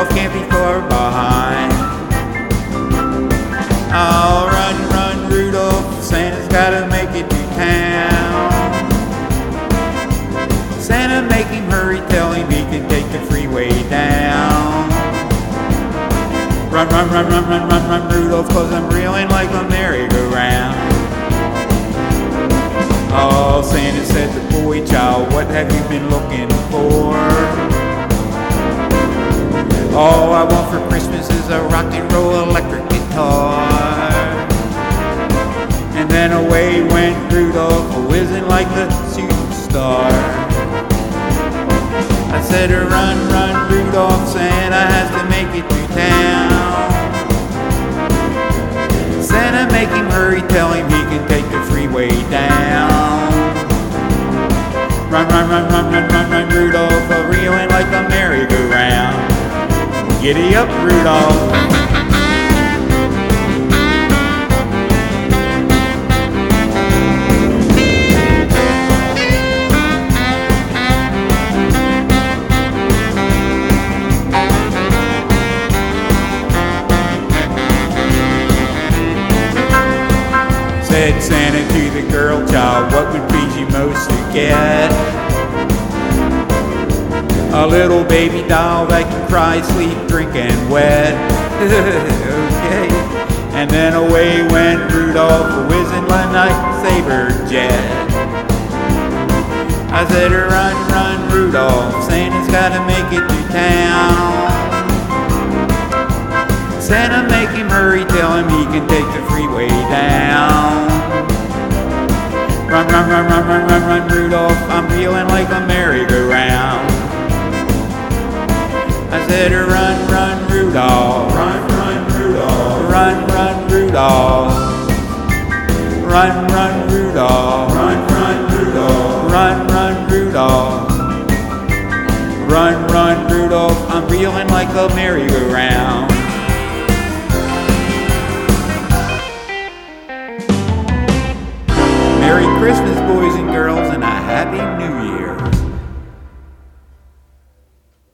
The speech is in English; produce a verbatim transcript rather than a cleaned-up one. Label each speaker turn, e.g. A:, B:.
A: Rudolph can't be far behind. Oh, run, run, Rudolph, Santa's gotta make it to town. Santa, make him hurry, tell him he can take the freeway down. Run, run, run, run, run, run, run, Rudolph, cause I'm reeling like a merry-go-round. Oh, Santa said to the boy child, what have you been looking for? All I want for Christmas is a rock and roll electric guitar. And then away went Rudolph, whizzing like the superstar. I said, run, run, Rudolph, Santa has to make it to town. Santa, make him hurry, tell him he can take the freeway down. Run, run, run, run, run, run, run, Rudolph, a reeling like a merry-go-round. Giddy up, Rudolph. Said Santa to the girl child, what would please you most to get? A little baby doll that can cry, sleep, drink, and wet. Okay. And then away went Rudolph, whizzing like a lightsaber jet. I said, run, run, Rudolph, Santa's gotta make it to town. Santa, make him hurry, tell him he can take the freeway down. Run, run, run, run, run, run, run, Rudolph, I'm feeling like a merry-go-round. I said, run, run, Rudolph, run, run, Rudolph, run, run, Rudolph, run, run, Rudolph, run, run, Rudolph, run, run, Rudolph, run, run, Rudolph, I'm feeling like a merry-go-round.